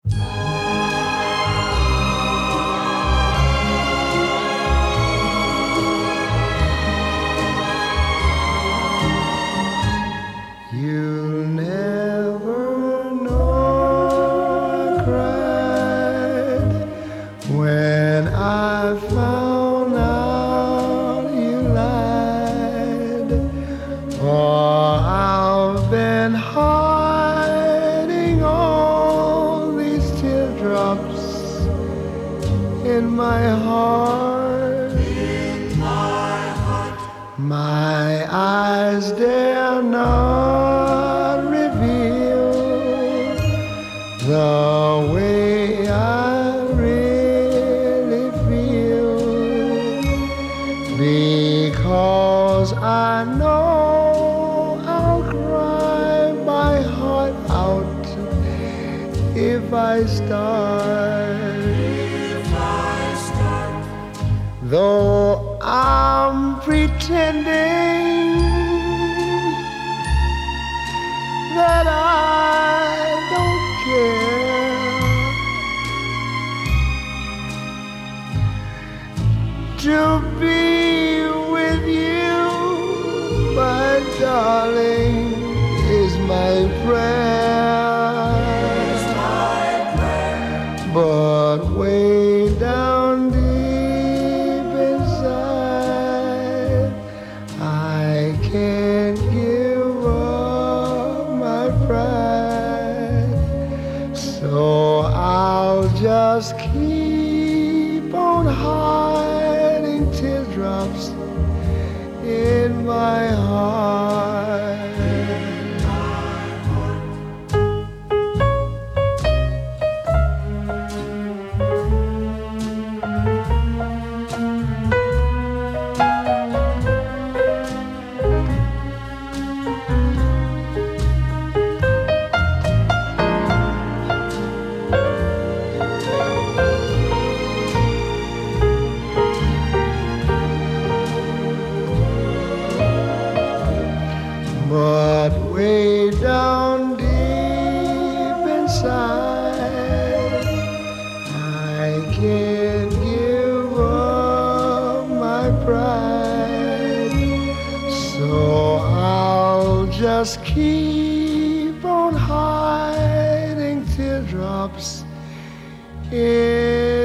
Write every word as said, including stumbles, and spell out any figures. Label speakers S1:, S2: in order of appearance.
S1: You'll never know I cried when I found out you lied. Oh, I've been hiding all these teardrops in my heart. In my heart. My eyes dare not reveal the way I really feel, because I know I'll cry my heart out if I start. If I start. Though I'm pretending that I don't care to be with you, my darling, is my prayer. Is my prayer. But way down deep inside, I can't give up my pride, so I'll just keep on hiding teardrops in my heart. But way down deep inside, I can't give up my pride, so I'll just keep on hiding teardrops in